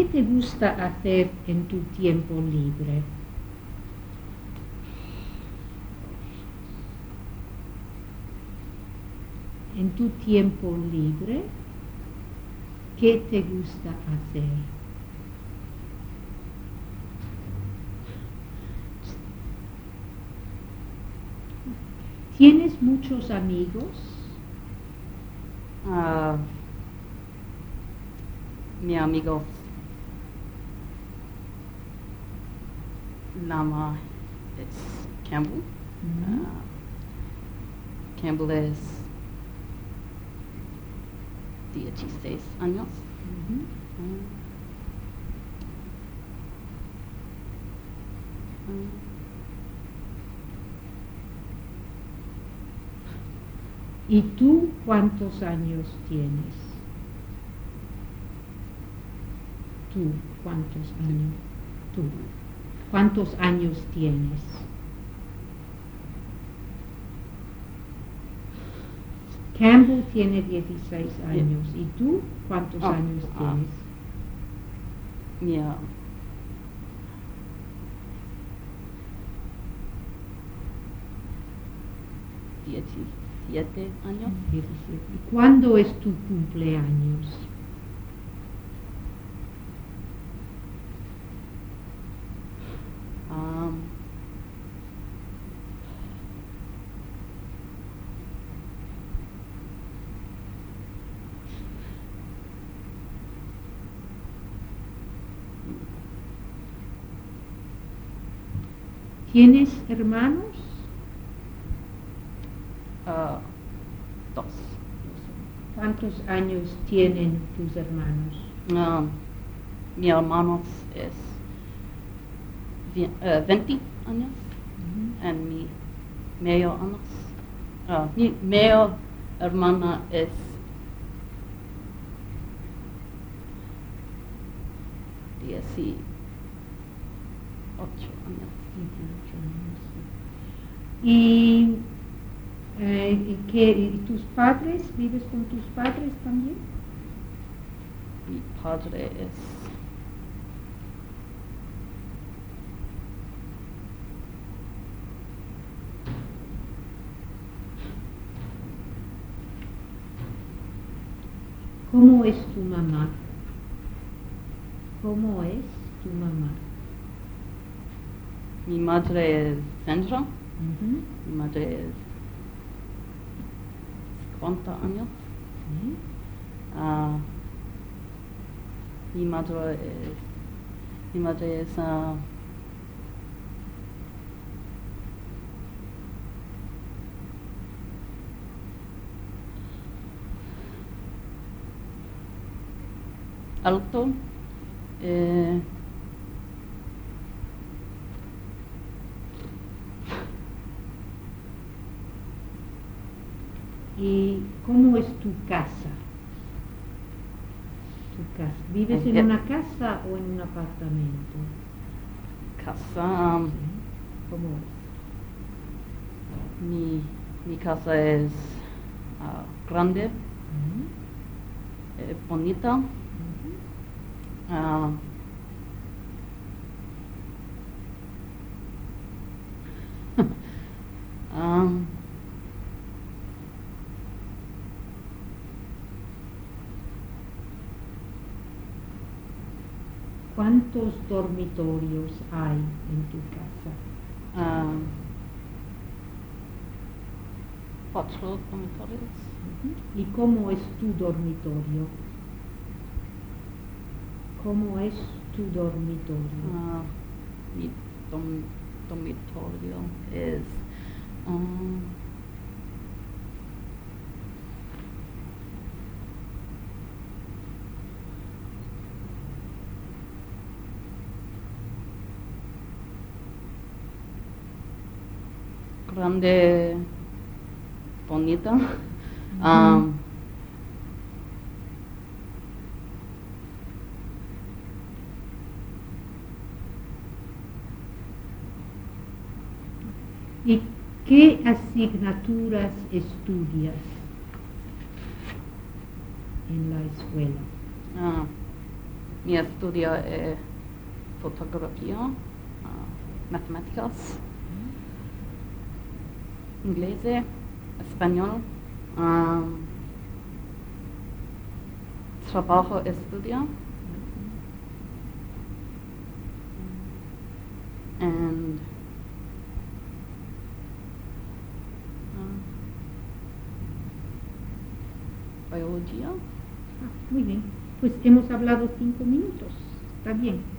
te gusta hacer en tu tiempo libre? En tu tiempo libre, ¿qué te gusta hacer? ¿Tienes muchos amigos? Mi amigo Nama es Campbell. Campbell es 16 años. ¿Y tú cuántos años tienes? ¿Tú cuántos años? ¿Tú cuántos años tienes? Campbell tiene 16 años. ¿Y tú cuántos años tienes? Mira, 17 años. 17. ¿Y cuándo es tu cumpleaños? ¿Tienes hermanos? 2. ¿Cuántos años tienen tus hermanos? Mi hermano es 20 años y mi mayor hermana es 18 años. ¿Y tus padres? ¿Vives con tus padres también? Mi padre es ¿Cómo es tu mamá? ¿Cómo es tu mamá? mi madre es Sandra. Mi madre es 50 años. Mi madre es alto. ¿Y cómo es tu casa? ¿Vives en una casa o en un apartamento? Casa. ¿Cómo es? Mi casa es grande, bonita. ¿Cuántos dormitorios hay en tu casa? 4 dormitorios. ¿Y cómo es tu dormitorio? ¿Cómo es tu dormitorio? Mi dormitorio es grande, bonita. ¿Y qué asignaturas estudias? en la escuela. Mi estudio fotografía, matemáticas, inglés, español, trabajo, estudio, and biología. Muy bien. Pues hemos hablado 5 minutos. Está bien.